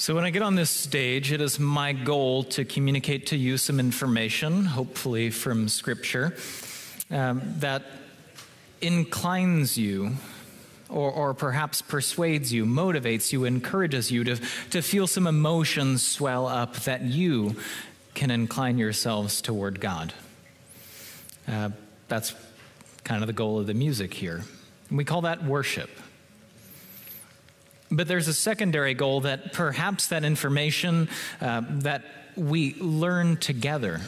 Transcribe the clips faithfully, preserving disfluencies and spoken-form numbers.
So when I get on this stage, it is my goal to communicate to you some information, hopefully from Scripture, um, that inclines you or, or perhaps persuades you, motivates you, encourages you to, to feel some emotions swell up that you can incline yourselves toward God. Uh, that's kind of the goal of the music here. We call that worship. But there's a secondary goal that perhaps that information uh, that we learn together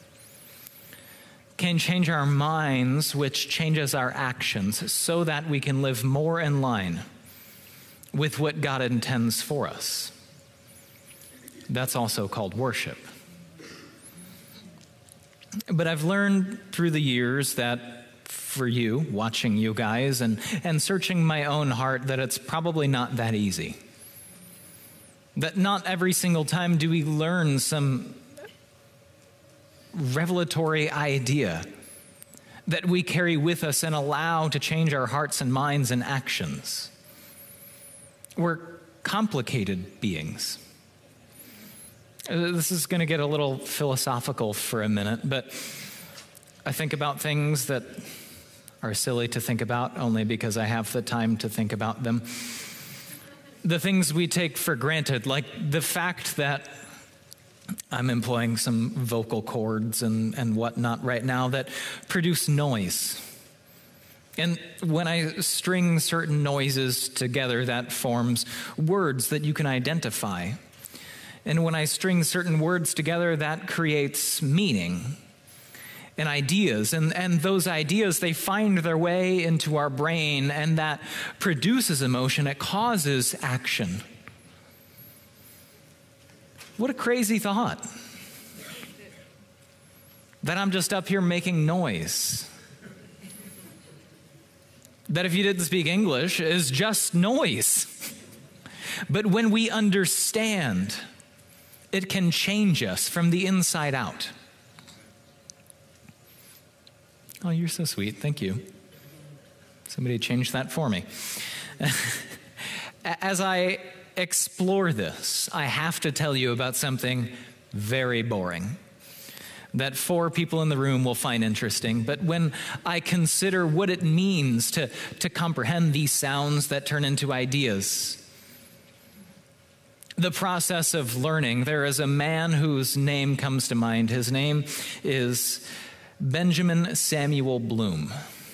can change our minds, which changes our actions, so that we can live more in line with what God intends for us. That's also called worship. But I've learned through the years that for you, watching you guys and, and searching my own heart, that it's probably not that easy. That not every single time do we learn some revelatory idea that we carry with us and allow to change our hearts and minds and actions. We're complicated beings. This is going to get a little philosophical for a minute, but I think about things that are silly to think about only because I have the time to think about them. The things we take for granted, like the fact that I'm employing some vocal cords and, and whatnot right now that produce noise. And when I string certain noises together, that forms words that you can identify. And when I string certain words together, that creates meaning and ideas, and, and those ideas, they find their way into our brain, and that produces emotion. It causes action. What a crazy thought. That I'm just up here making noise. That if you didn't speak English is just noise. But when we understand, it can change us from the inside out. Oh, you're so sweet. Thank you. Somebody changed that for me. As I explore this, I have to tell you about something very boring that four people in the room will find interesting. But when I consider what it means to, to comprehend these sounds that turn into ideas, the process of learning, there is a man whose name comes to mind. His name is Benjamin Samuel Bloom.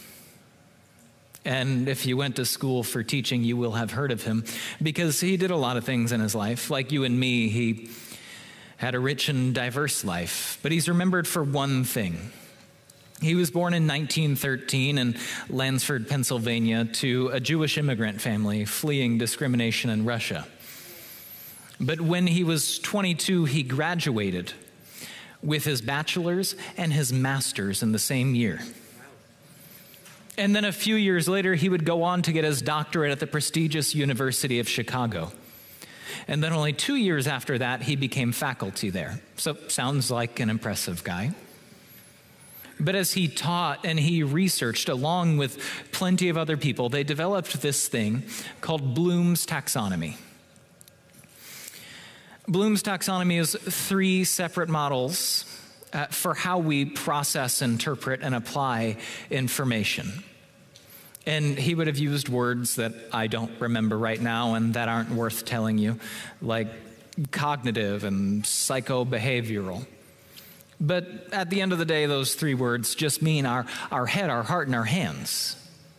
And if you went to school for teaching, you will have heard of him because he did a lot of things in his life. Like you and me, he had a rich and diverse life, but he's remembered for one thing. He was born in nineteen thirteen in Lansford, Pennsylvania, to a Jewish immigrant family fleeing discrimination in Russia. But when he was twenty-two, he graduated with his bachelor's and his master's in the same year. And then a few years later, he would go on to get his doctorate at the prestigious University of Chicago. And then only two years after that, he became faculty there. So sounds like an impressive guy. But as he taught and he researched along with plenty of other people, they developed this thing called Bloom's taxonomy. Bloom's taxonomy is three separate models uh, for how we process, interpret, and apply information. And he would have used words that I don't remember right now and that aren't worth telling you, like cognitive and psychobehavioral. But at the end of the day, those three words just mean our, our head, our heart, and our hands.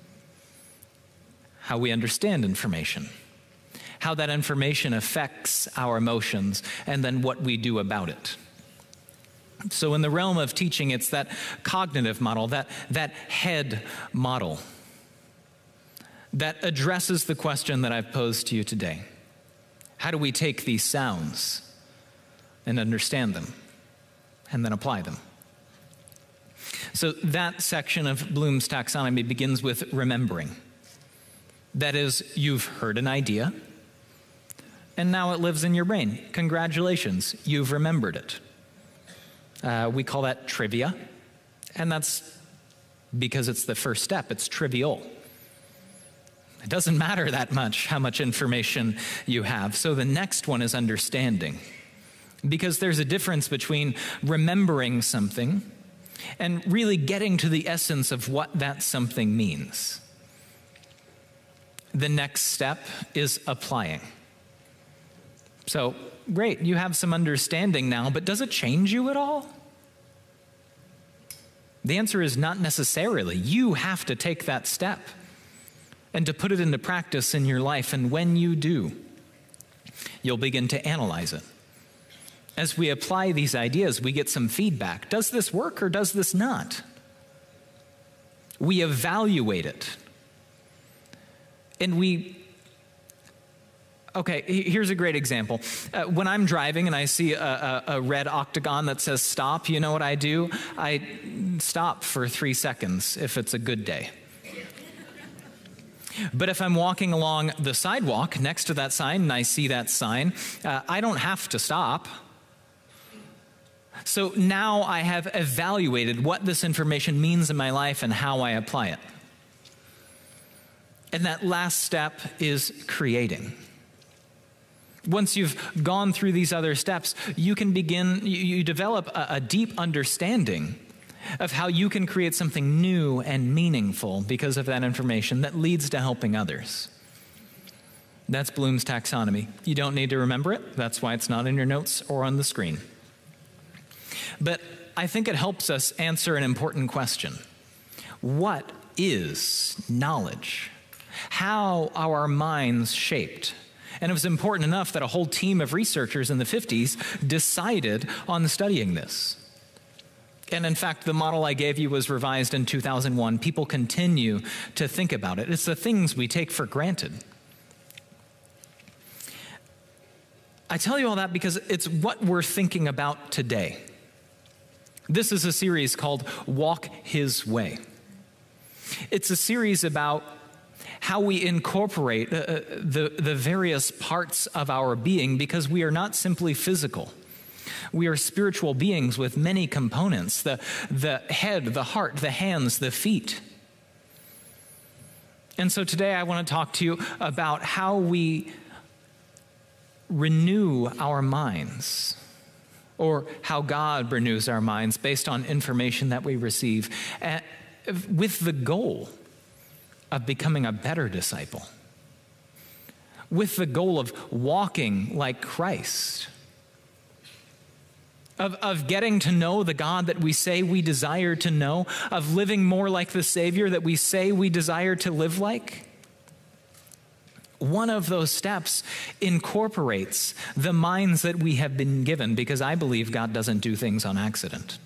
How we understand information. How that information affects our emotions, and then what we do about it. So in the realm of teaching, it's that cognitive model, that, that head model that addresses the question that I've posed to you today. How do we take these sounds and understand them and then apply them? So that section of Bloom's taxonomy begins with remembering. That is, you've heard an idea, and now it lives in your brain. Congratulations, you've remembered it. Uh, we call that trivia, and that's because it's the first step. It's trivial. It doesn't matter that much how much information you have. So the next one is understanding. Because there's a difference between remembering something and really getting to the essence of what that something means. The next step is applying. So, great, you have some understanding now, but does it change you at all? The answer is not necessarily. You have to take that step and to put it into practice in your life. And when you do, you'll begin to analyze it. As we apply these ideas, we get some feedback. Does this work or does this not? We evaluate it. And we, okay, here's a great example. Uh, when I'm driving and I see a, a, a red octagon that says stop, you know what I do? I stop for three seconds if it's a good day. But if I'm walking along the sidewalk next to that sign and I see that sign, uh, I don't have to stop. So now I have evaluated what this information means in my life and how I apply it. And that last step is creating. Once you've gone through these other steps, you can begin, you, you develop a, a deep understanding of how you can create something new and meaningful because of that information that leads to helping others. That's Bloom's taxonomy. You don't need to remember it. That's why it's not in your notes or on the screen. But I think it helps us answer an important question. What is knowledge? How are our minds shaped? And it was important enough that a whole team of researchers in the fifties decided on studying this. And in fact, the model I gave you was revised in two thousand one. People continue to think about it. It's the things we take for granted. I tell you all that because it's what we're thinking about today. This is a series called Walk His Way. It's a series about how we incorporate uh, the, the various parts of our being because we are not simply physical. We are spiritual beings with many components, the, the head, the heart, the hands, the feet. And so today I want to talk to you about how we renew our minds, or how God renews our minds based on information that we receive, uh, with the goal of becoming a better disciple, with the goal of walking like Christ, of, of getting to know the God that we say we desire to know, of living more like the Savior that we say we desire to live like. One of those steps incorporates the minds that we have been given, because I believe God doesn't do things on accident.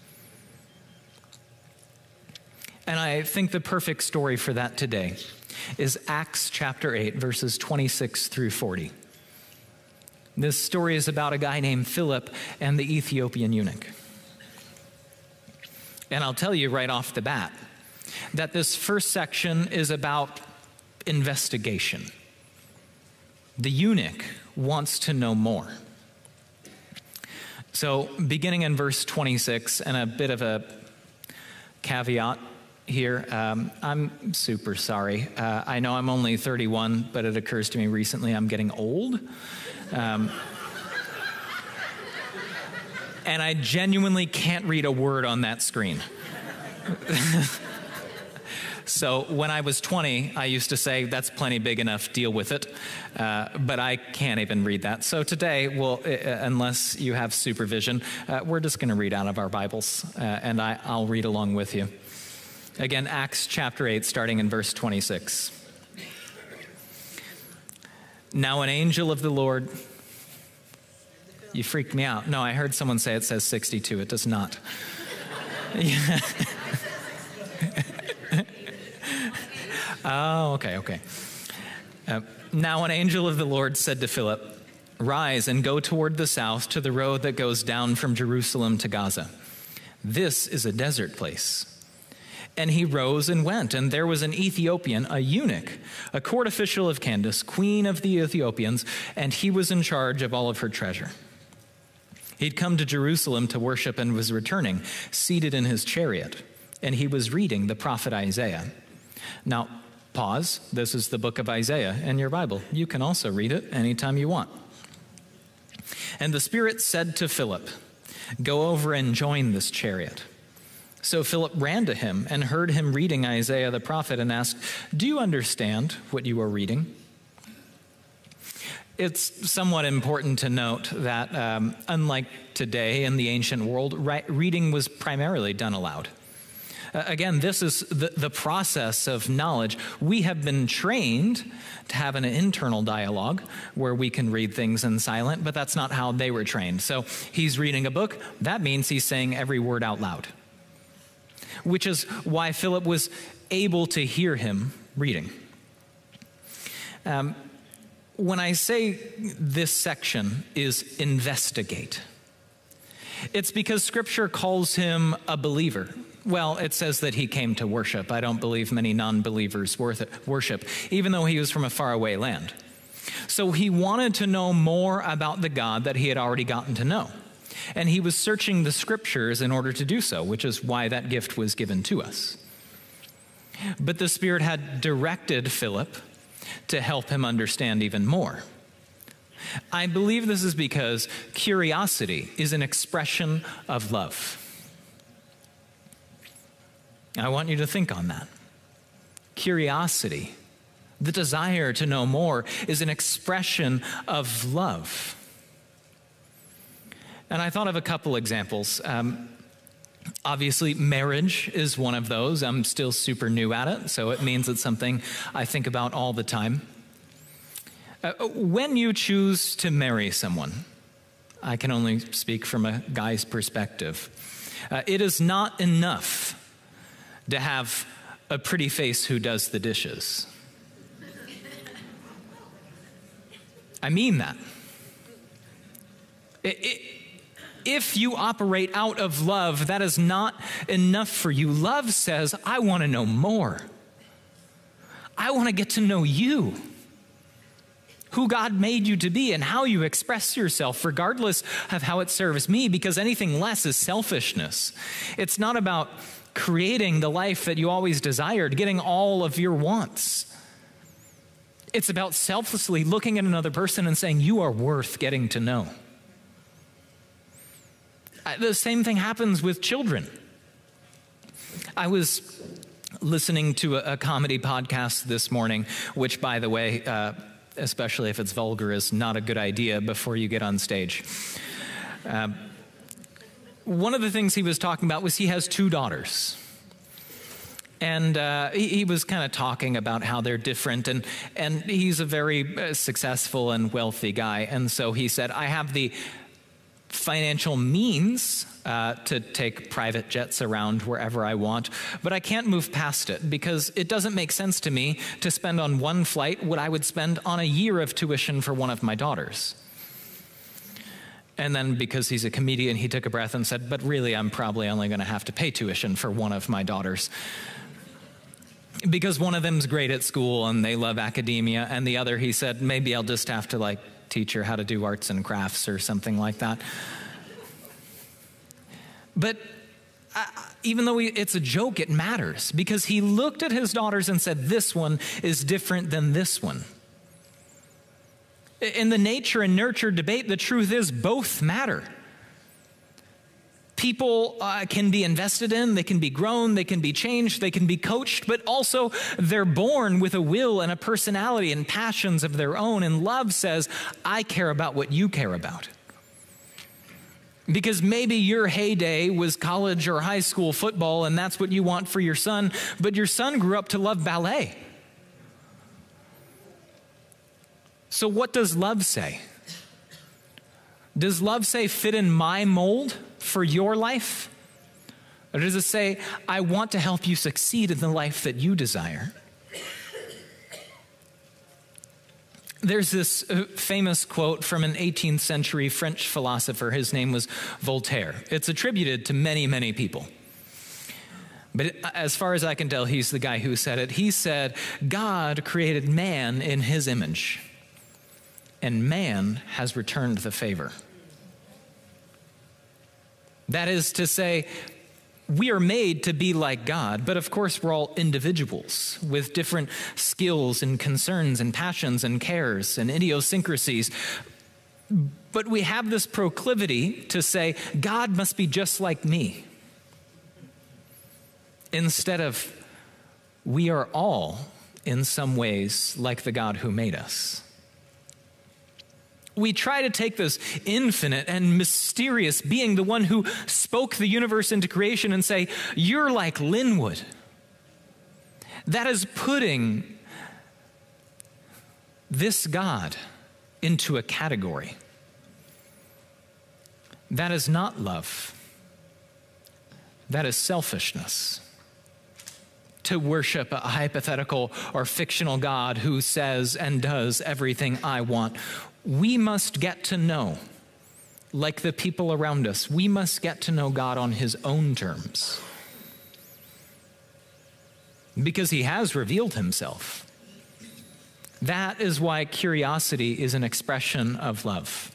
And I think the perfect story for that today is Acts chapter eight, verses twenty-six through forty. This story is about a guy named Philip and the Ethiopian eunuch. And I'll tell you right off the bat that this first section is about investigation. The eunuch wants to know more. So beginning in verse twenty-six, and a bit of a caveat here, um, I'm super sorry. Uh, I know I'm only thirty-one, but it occurs to me recently I'm getting old. Um, and I genuinely can't read a word on that screen. So when I was twenty, I used to say, that's plenty big enough, deal with it. Uh, but I can't even read that. So today, well, uh, unless you have supervision, uh, we're just going to read out of our Bibles, uh, and I, I'll read along with you. Again, Acts chapter eight, starting in verse twenty-six. Now an angel of the Lord... You freaked me out. No, I heard someone say it says sixty-two. It does not. Yeah. Oh, okay, okay. Uh, now an angel of the Lord said to Philip, "Rise and go toward the south to the road that goes down from Jerusalem to Gaza. This is a desert place." And he rose and went, and there was an Ethiopian, a eunuch, a court official of Candace, queen of the Ethiopians, and he was in charge of all of her treasure. He'd come to Jerusalem to worship and was returning, seated in his chariot, and he was reading the prophet Isaiah. Now, pause. This is the book of Isaiah in your Bible. You can also read it anytime you want. And the Spirit said to Philip, "Go over and join this chariot." So Philip ran to him and heard him reading Isaiah the prophet and asked, "Do you understand what you are reading?" It's somewhat important to note that um, unlike today in the ancient world, ri- reading was primarily done aloud. Uh, again, this is the, the process of knowledge. We have been trained to have an internal dialogue where we can read things in silent, but that's not how they were trained. So he's reading a book. That means he's saying every word out loud, which is why Philip was able to hear him reading. Um, when I say this section is investigate, it's because Scripture calls him a believer. Well, it says that he came to worship. I don't believe many non-believers worship, even though he was from a faraway land. So he wanted to know more about the God that he had already gotten to know. And he was searching the Scriptures in order to do so, which is why that gift was given to us. But the Spirit had directed Philip to help him understand even more. I believe this is because curiosity is an expression of love. I want you to think on that. Curiosity, the desire to know more, is an expression of love. And I thought of a couple examples. Um, obviously, marriage is one of those. I'm still super new at it, so it means it's something I think about all the time. Uh, when you choose to marry someone, I can only speak from a guy's perspective, uh, it is not enough to have a pretty face who does the dishes. I mean that. It, it, if you operate out of love, that is not enough for you. Love says, I want to know more. I want to get to know you, who God made you to be and how you express yourself, regardless of how it serves me, because anything less is selfishness. It's not about creating the life that you always desired, getting all of your wants. It's about selflessly looking at another person and saying, you are worth getting to know. The same thing happens with children. I was listening to a, a comedy podcast this morning, which, by the way, uh, especially if it's vulgar, is not a good idea before you get on stage. Uh, one of the things he was talking about was he has two daughters. And uh, he, he was kind of talking about how they're different, and, and he's a very uh, successful and wealthy guy. And so he said, I have the financial means uh, to take private jets around wherever I want, but I can't move past it because it doesn't make sense to me to spend on one flight what I would spend on a year of tuition for one of my daughters. And then because he's a comedian, he took a breath and said, but really I'm probably only going to have to pay tuition for one of my daughters, because one of them's great at school and they love academia, and the other, he said, maybe I'll just have to like teach her how to do arts and crafts or something like that. But uh, even though he, it's a joke, it matters, because he looked at his daughters and said, this one is different than this one. In the nature and nurture debate, the truth is both matter. People uh, can be invested in, they can be grown, they can be changed, they can be coached, but also they're born with a will and a personality and passions of their own. And love says, I care about what you care about. Because maybe your heyday was college or high school football, and that's what you want for your son, but your son grew up to love ballet. So what does love say? Does love say fit in my mold for your life? Or does it say, I want to help you succeed in the life that you desire? There's this uh, famous quote from an eighteenth century French philosopher. His name was Voltaire. It's attributed to many, many people. But it, as far as I can tell, he's the guy who said it. He said, God created man in his image, and man has returned the favor. That is to say, We are made to be like God, but of course we're all individuals with different skills and concerns and passions and cares and idiosyncrasies. But we have this proclivity to say, God must be just like me. Instead of, we are all in some ways like the God who made us. We try to take this infinite and mysterious being, the one who spoke the universe into creation, and say, you're like Linwood. That is putting this God into a category. That is not love. That is selfishness. To worship a hypothetical or fictional God who says and does everything I want. We must get to know, like the people around us, we must get to know God on his own terms. Because he has revealed himself. That is why curiosity is an expression of love.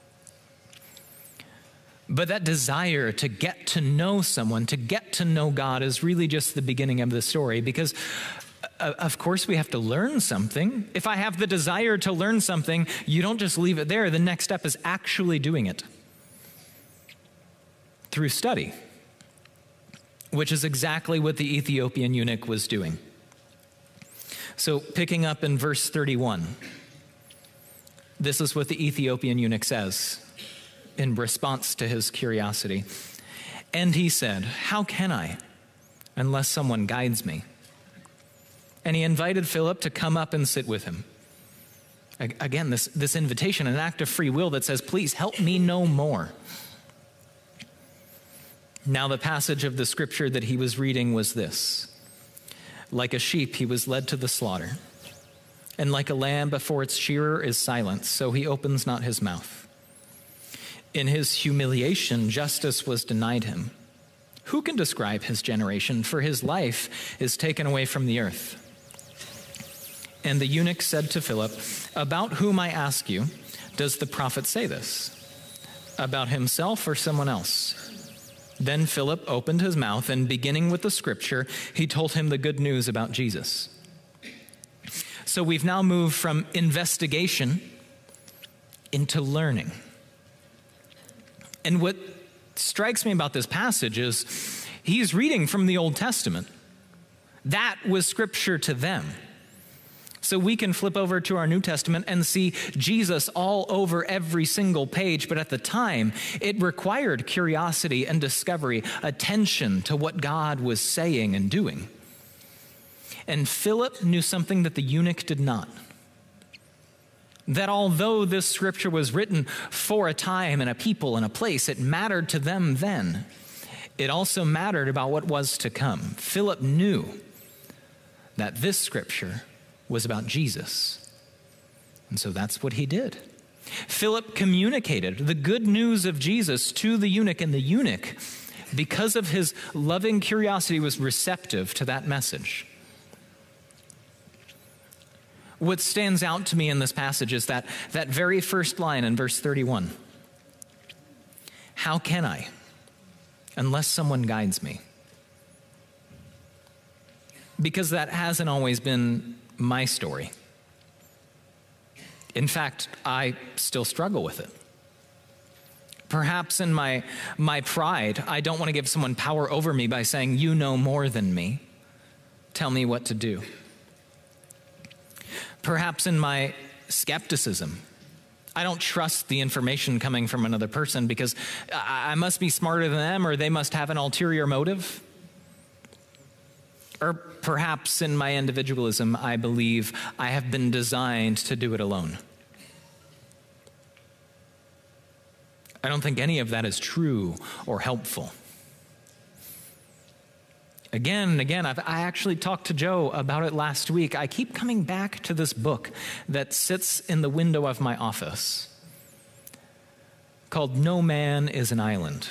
But that desire to get to know someone, to get to know God, is really just the beginning of the story, because uh, of course we have to learn something. If I have the desire to learn something, you don't just leave it there. The next step is actually doing it through study, which is exactly what the Ethiopian eunuch was doing. So picking up in verse thirty-one, this is what the Ethiopian eunuch says in response to his curiosity. And he said, how can I, unless someone guides me? And he invited Philip to come up and sit with him. Again, this, this invitation, an act of free will that says, please help me know more. Now the passage of the scripture that he was reading was this. Like a sheep, he was led to the slaughter. And like a lamb before its shearer is silent, so he opens not his mouth. In his humiliation, justice was denied him. Who can describe his generation? For his life is taken away from the earth. And the eunuch said to Philip, about whom, I ask you, does the prophet say this? About himself or someone else? Then Philip opened his mouth, and beginning with the scripture, he told him the good news about Jesus. So we've now moved from investigation into learning. And what strikes me about this passage is he's reading from the Old Testament. That was scripture to them. So we can flip over to our New Testament and see Jesus all over every single page. But at the time, it required curiosity and discovery, attention to what God was saying and doing. And Philip knew something that the eunuch did not. That although this scripture was written for a time and a people and a place, it mattered to them then. It also mattered about what was to come. Philip knew that this scripture was about Jesus. And so that's what he did. Philip communicated the good news of Jesus to the eunuch, and the eunuch, because of his loving curiosity, was receptive to that message. What stands out to me in this passage is that, that very first line in verse thirty-one. How can I, unless someone guides me? Because that hasn't always been my story. In fact, I still struggle with it. Perhaps in my, my pride, I don't want to give someone power over me by saying, you know more than me. Tell me what to do. Perhaps in my skepticism, I don't trust the information coming from another person because I must be smarter than them, or they must have an ulterior motive. Or perhaps in my individualism, I believe I have been designed to do it alone. I don't think any of that is true or helpful. Again and again, I've, I actually talked to Joe about it last week. I keep coming back to this book that sits in the window of my office called No Man is an Island,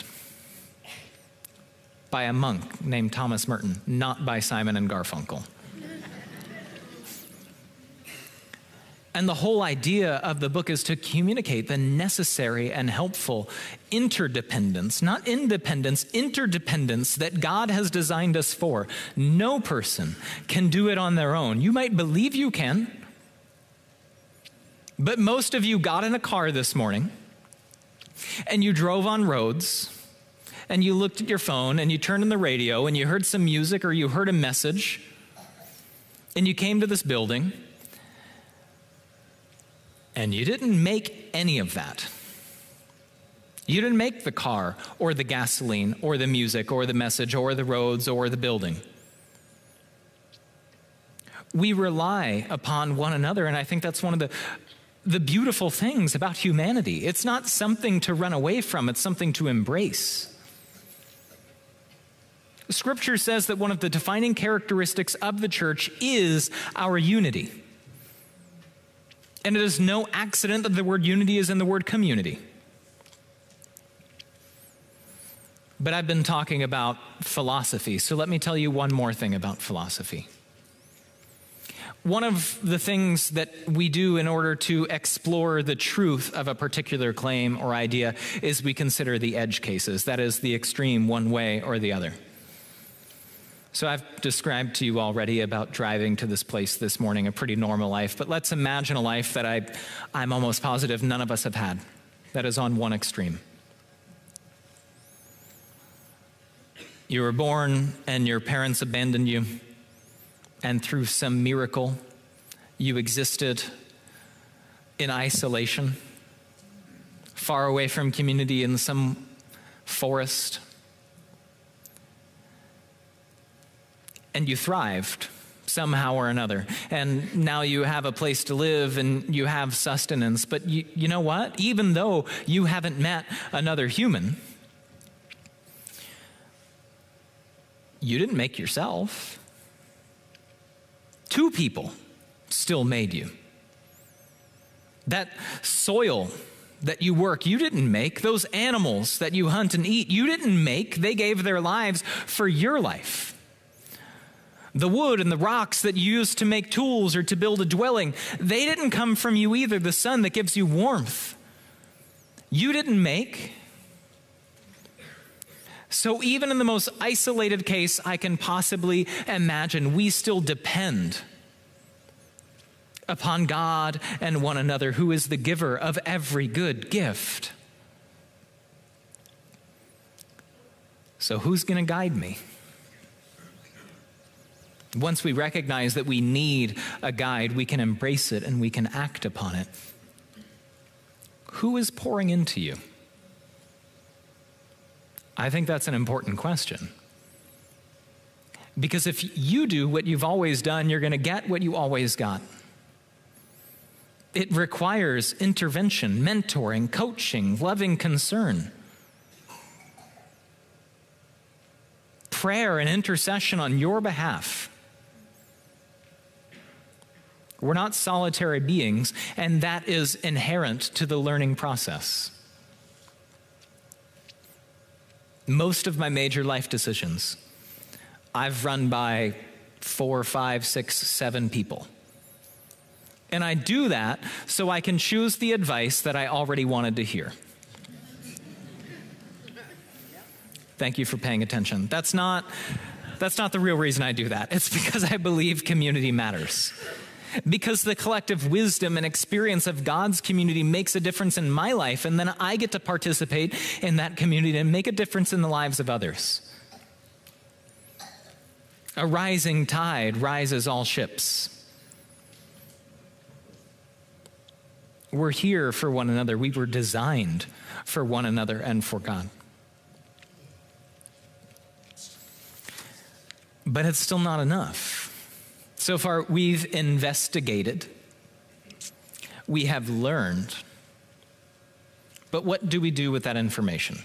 by a monk named Thomas Merton, not by Simon and Garfunkel. And the whole idea of the book is to communicate the necessary and helpful interdependence, not independence, interdependence that God has designed us for. No person can do it on their own. You might believe you can, but most of you got in a car this morning and you drove on roads and you looked at your phone and you turned on the radio and you heard some music or you heard a message and you came to this building. And you didn't make any of that. You didn't make the car or the gasoline or the music or the message or the roads or the building. We rely upon one another, and I think that's one of the, the beautiful things about humanity. It's not something to run away from, it's something to embrace. Scripture says that one of the defining characteristics of the church is our unity. And it is no accident that the word unity is in the word community. But I've been talking about philosophy, so let me tell you one more thing about philosophy. One of the things that we do in order to explore the truth of a particular claim or idea is we consider the edge cases, that is, the extreme one way or the other. So I've described to you already about driving to this place this morning, a pretty normal life, but let's imagine a life that I, I'm almost positive none of us have had, that is on one extreme. You were born and your parents abandoned you, and through some miracle, you existed in isolation, far away from community in some forest. And you thrived somehow or another. And now you have a place to live and you have sustenance. But you, you know what? Even though you haven't met another human, you didn't make yourself. Two people still made you. That soil that you work, you didn't make. Those animals that you hunt and eat, you didn't make. They gave their lives for your life. The wood and the rocks that you use to make tools or to build a dwelling, they didn't come from you either. The sun that gives you warmth, you didn't make. So even in the most isolated case I can possibly imagine, we still depend upon God and one another, who is the giver of every good gift. So who's going to guide me? Once we recognize that we need a guide, we can embrace it and we can act upon it. Who is pouring into you? I think that's an important question. Because if you do what you've always done, you're going to get what you always got. It requires intervention, mentoring, coaching, loving concern, prayer and intercession on your behalf. We're not solitary beings, and that is inherent to the learning process. Most of my major life decisions, I've run by four, five, six, seven people. And I do that so I can choose the advice that I already wanted to hear. Thank you for paying attention. That's not, that's not the real reason I do that. It's because I believe community matters. Because the collective wisdom and experience of God's community makes a difference in my life, and then I get to participate in that community and make a difference in the lives of others. A rising tide rises all ships. We're here for one another. We were designed for one another and for God. But it's still not enough. So far, we've investigated, we have learned, but what do we do with that information?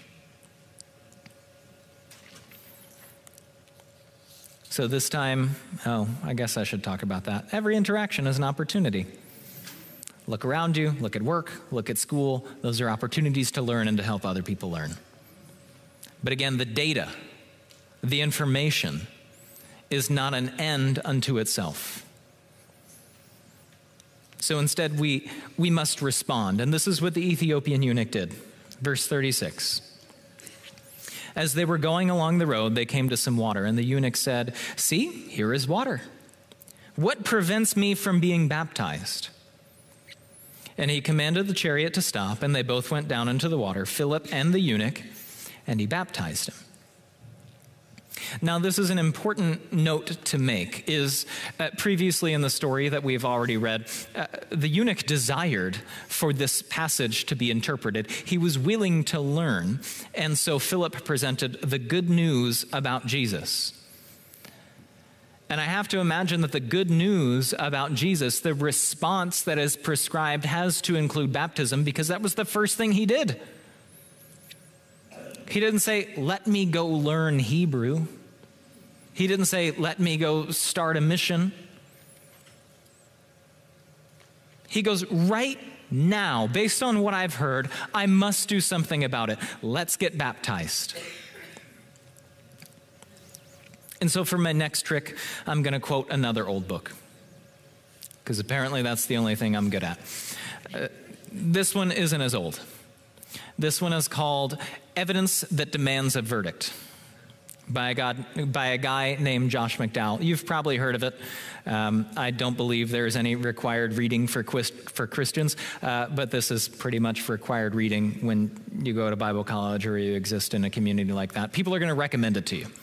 So this time, oh, I guess I should talk about that. Every interaction is an opportunity. Look around you, look at work, look at school. Those are opportunities to learn and to help other people learn. But again, the data, the information, is not an end unto itself. So instead, we, we must respond. And this is what the Ethiopian eunuch did. Verse thirty-six. As they were going along the road, they came to some water, and the eunuch said, "See, here is water. What prevents me from being baptized?" And he commanded the chariot to stop, and they both went down into the water, Philip and the eunuch, and he baptized him. Now, this is an important note to make, is uh, previously in the story that we've already read, uh, the eunuch desired for this passage to be interpreted. He was willing to learn, and so Philip presented the good news about Jesus. And I have to imagine that the good news about Jesus, the response that is prescribed, has to include baptism, because that was the first thing he did. He didn't say, "Let me go learn Hebrew." He didn't say, "Let me go start a mission." He goes, "Right now, based on what I've heard, I must do something about it. Let's get baptized." And so for my next trick, I'm going to quote another old book, because apparently that's the only thing I'm good at. Uh, this one isn't as old. This one is called Evidence That Demands a Verdict by a, God, by a guy named Josh McDowell. You've probably heard of it. Um, I don't believe there's any required reading for, quist, for Christians, uh, but this is pretty much required reading when you go to Bible college or you exist in a community like that. People are going to recommend it to you.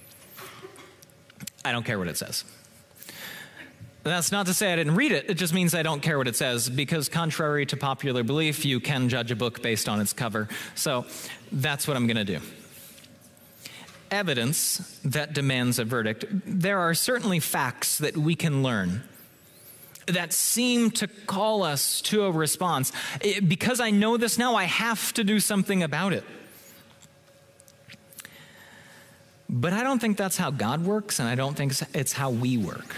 I don't care what it says. That's not to say I didn't read it. It just means I don't care what it says, because contrary to popular belief, you can judge a book based on its cover. So that's what I'm going to do. Evidence that demands a verdict. There are certainly facts that we can learn that seem to call us to a response. It, because I know this now, I have to do something about it. But I don't think that's how God works, and I don't think it's how we work.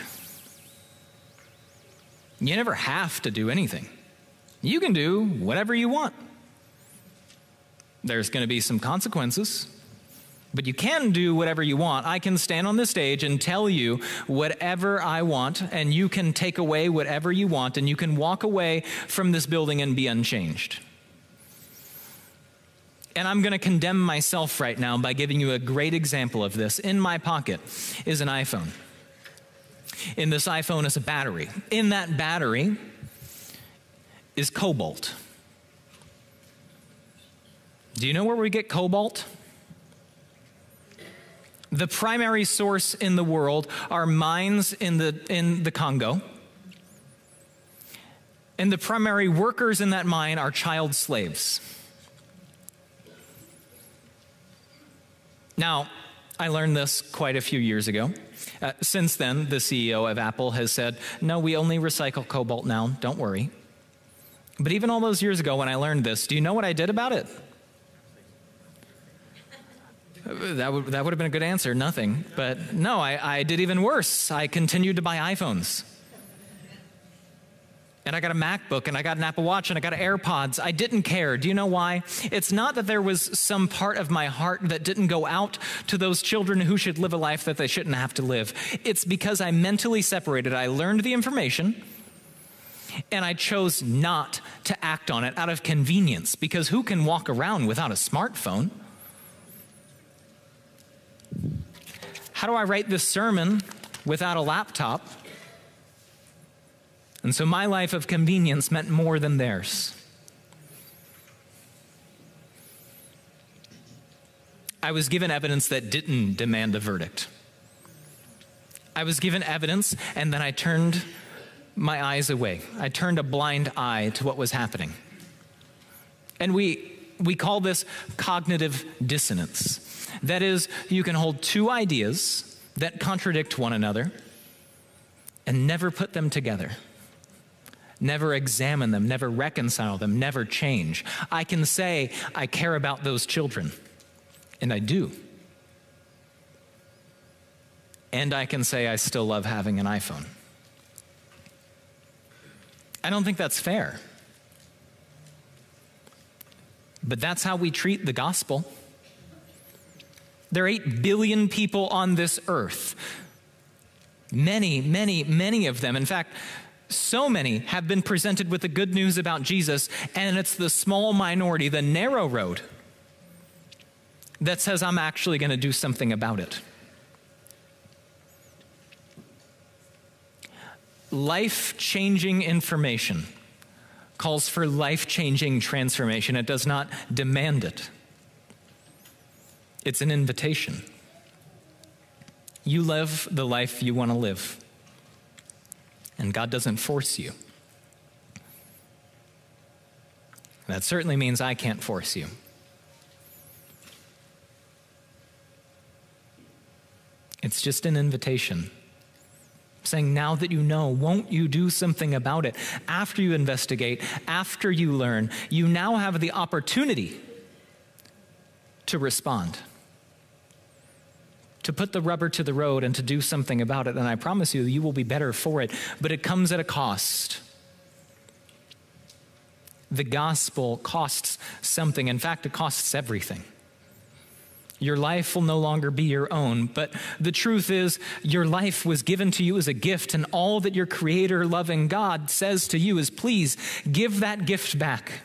You never have to do anything. You can do whatever you want. There's going to be some consequences, but you can do whatever you want. I can stand on this stage and tell you whatever I want, and you can take away whatever you want, and you can walk away from this building and be unchanged. And I'm going to condemn myself right now by giving you a great example of this. In my pocket is an iPhone. In this iPhone is a battery. In that battery is cobalt. Do you know where we get cobalt? The primary source in the world are mines in the, in the Congo. And the primary workers in that mine are child slaves. Now, I learned this quite a few years ago. Uh, since then, the C E O of Apple has said, "No, we only recycle cobalt now, don't worry." But even all those years ago when I learned this, do you know what I did about it? That would, that would have been a good answer, nothing. But no, I, I did even worse. I continued to buy iPhones. And I got a MacBook, and I got an Apple Watch, and I got AirPods. I didn't care. Do you know why? It's not that there was some part of my heart that didn't go out to those children who should live a life that they shouldn't have to live. It's because I mentally separated. I learned the information, and I chose not to act on it out of convenience, because who can walk around without a smartphone? How do I write this sermon without a laptop? And so my life of convenience meant more than theirs. I was given evidence that didn't demand a verdict. I was given evidence, and then I turned my eyes away. I turned a blind eye to what was happening. And we, we call this cognitive dissonance. That is, you can hold two ideas that contradict one another and never put them together. Never examine them, never reconcile them, never change. I can say I care about those children, and I do. And I can say I still love having an iPhone. I don't think that's fair. But that's how we treat the gospel. There are eight billion people on this earth. Many, many, many of them. In fact, So many have been presented with the good news about Jesus, and it's the small minority, the narrow road, that says, I'm actually going to do something about it. Life-changing information calls for life-changing transformation. It does not demand it. It's an invitation. You live the life you want to live, and God doesn't force you. That certainly means I can't force you. It's just an invitation, saying, now that you know, won't you do something about it? After you investigate, after you learn, you now have the opportunity to respond, to put the rubber to the road and to do something about it. And I promise you, you will be better for it, but it comes at a cost. The gospel costs something. In fact, it costs everything. Your life will no longer be your own, but the truth is your life was given to you as a gift, and all that your creator-loving God says to you is, please give that gift back.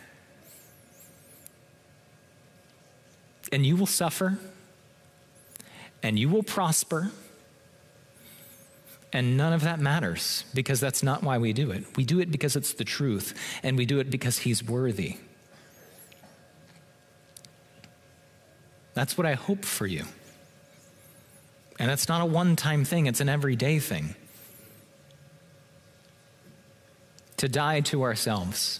And you will suffer, and you will prosper, and none of that matters, because that's not why we do it. We do it because it's the truth, and we do it because he's worthy. That's what I hope for you. And it's not a one-time thing, it's an everyday thing. To die to ourselves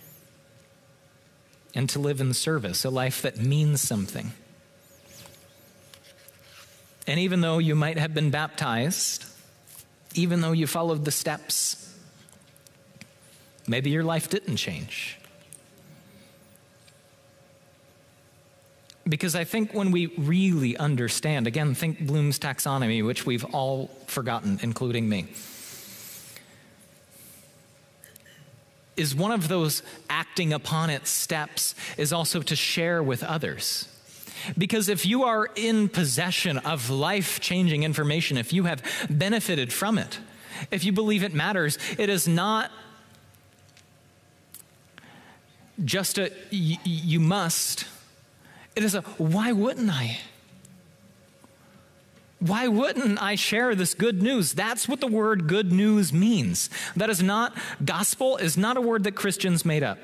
and to live in service, a life that means something. And even though you might have been baptized, even though you followed the steps, maybe your life didn't change. Because I think when we really understand, again, think Bloom's taxonomy, which we've all forgotten, including me, is one of those acting upon its steps is also to share with others. Because if you are in possession of life-changing information, if you have benefited from it, if you believe it matters, it is not just a y- you must. It is a, why wouldn't I? Why wouldn't I share this good news? That's what the word good news means. That is not, gospel is not a word that Christians made up.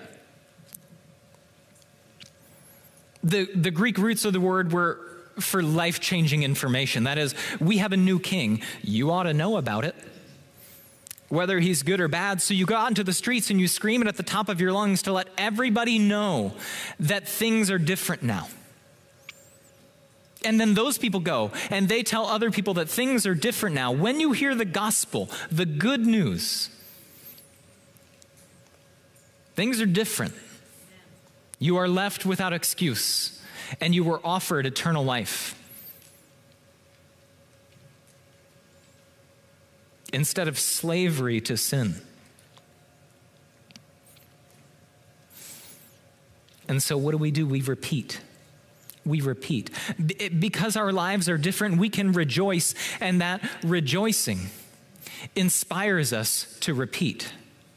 The, the Greek roots of the word were for life-changing information. That is, we have a new king. You ought to know about it, whether he's good or bad. So you go out into the streets and you scream it at the top of your lungs to let everybody know that things are different now. And then those people go and they tell other people that things are different now. When you hear the gospel, the good news, things are different. You are left without excuse, and you were offered eternal life. Instead of slavery to sin. And so what do we do? We repeat. We repeat. Be- because our lives are different, we can rejoice, and that rejoicing inspires us to repeat.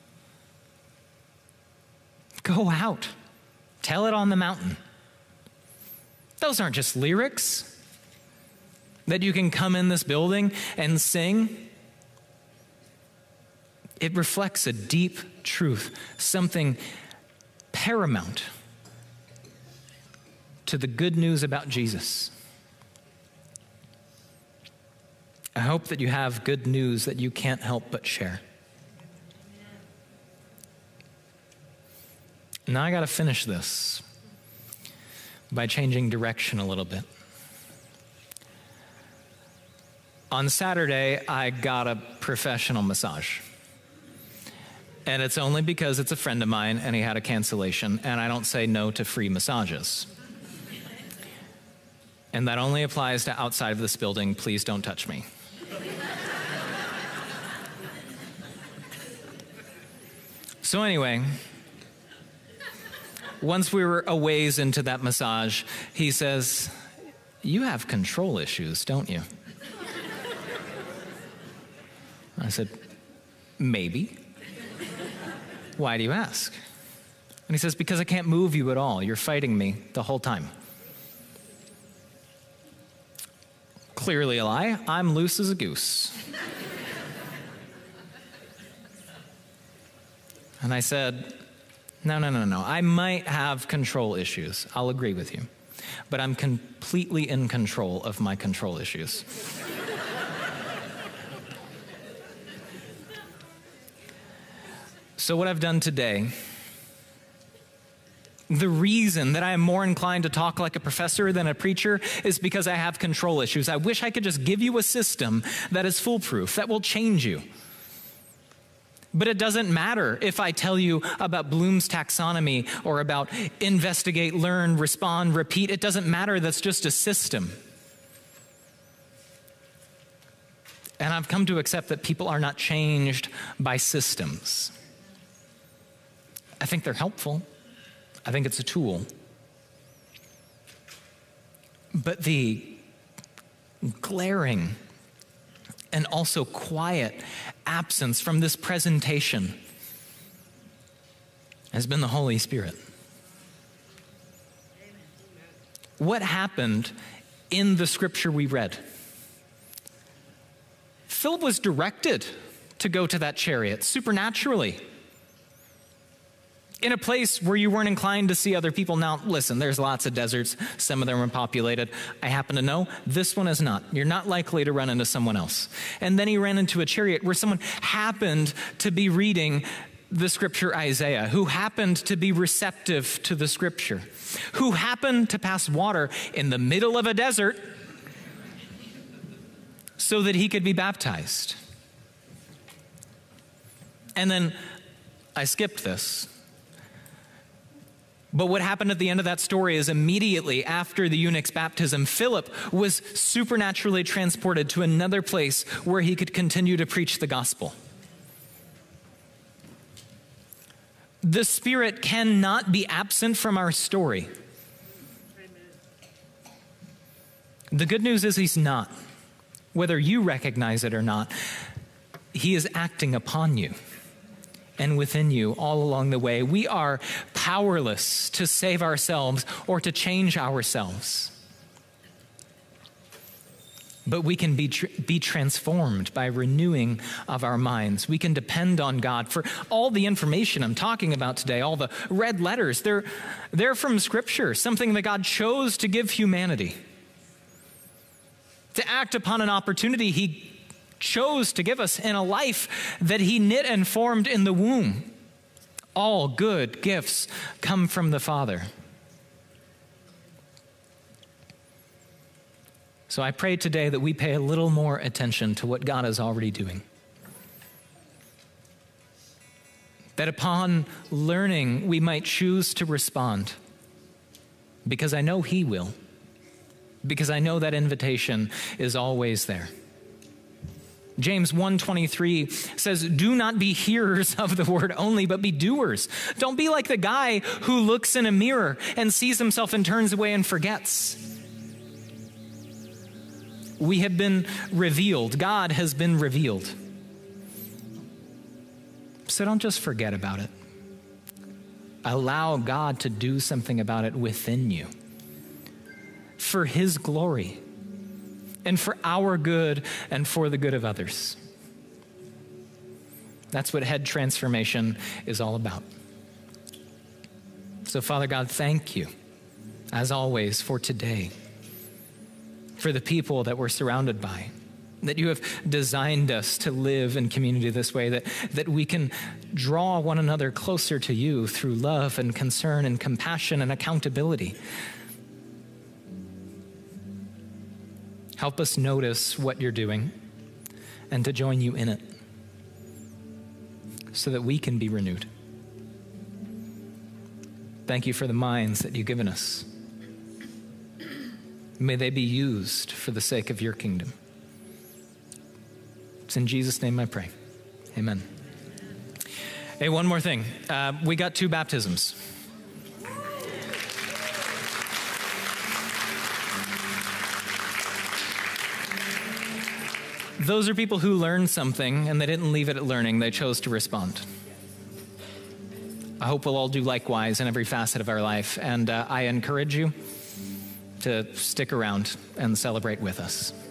Go out. Tell it on the mountain. Those aren't just lyrics that you can come in this building and sing. It reflects a deep truth, something paramount to the good news about Jesus. I hope that you have good news that you can't help but share. Now I got to finish this by changing direction a little bit. On Saturday, I got a professional massage. And it's only because it's a friend of mine and he had a cancellation, and I don't say no to free massages. And that only applies to outside of this building. Please don't touch me. So anyway, once we were a ways into that massage, he says, "You have control issues, don't you?" I said, "Maybe." Why do you ask? And he says, because I can't move you at all. You're fighting me the whole time. Clearly a lie. I'm loose as a goose. And I said, no, no, no, no. I might have control issues. I'll agree with you. But I'm completely in control of my control issues. So what I've done today, the reason that I am more inclined to talk like a professor than a preacher is because I have control issues. I wish I could just give you a system that is foolproof, that will change you. But it doesn't matter if I tell you about Bloom's taxonomy or about investigate, learn, respond, repeat. It doesn't matter. That's just a system. And I've come to accept that people are not changed by systems. I think they're helpful. I think it's a tool. But the glaring and also quiet absence from this presentation has been the Holy Spirit. What happened in the scripture we read? Philip was directed to go to that chariot supernaturally, in a place where you weren't inclined to see other people. Now, listen, there's lots of deserts. Some of them are populated. I happen to know this one is not. You're not likely to run into someone else. And then he ran into a chariot where someone happened to be reading the scripture Isaiah, who happened to be receptive to the scripture, who happened to pass water in the middle of a desert so that he could be baptized. And then I skipped this. But what happened at the end of that story is immediately after the eunuch's baptism, Philip was supernaturally transported to another place where he could continue to preach the gospel. The Spirit cannot be absent from our story. The good news is he's not. Whether you recognize it or not, he is acting upon you and within you all along the way. We are powerless to save ourselves or to change ourselves. But we can be, tr- be transformed by renewing of our minds. We can depend on God for all the information I'm talking about today, all the red letters. They're, they're from Scripture, something that God chose to give humanity. To act upon an opportunity he chose to give us in a life that he knit and formed in the womb. All good gifts come from the Father. So I pray today that we pay a little more attention to what God is already doing. That upon learning, we might choose to respond, because I know he will, because I know that invitation is always there. James one twenty-three says, do not be hearers of the word only, but be doers. Don't be like the guy who looks in a mirror and sees himself and turns away and forgets. We have been revealed. God has been revealed. So don't just forget about it. Allow God to do something about it within you for his glory, and for our good and for the good of others. That's what head transformation is all about. So, Father God, thank you, as always, for today, for the people that we're surrounded by, that you have designed us to live in community this way, that, that we can draw one another closer to you through love and concern and compassion and accountability. Help us notice what you're doing and to join you in it so that we can be renewed. Thank you for the minds that you've given us. May they be used for the sake of your kingdom. It's in Jesus' name I pray. Amen. Hey, one more thing. Uh, we got two baptisms. Those are people who learned something and they didn't leave it at learning. They chose to respond. I hope we'll all do likewise in every facet of our life. And uh, I encourage you to stick around and celebrate with us.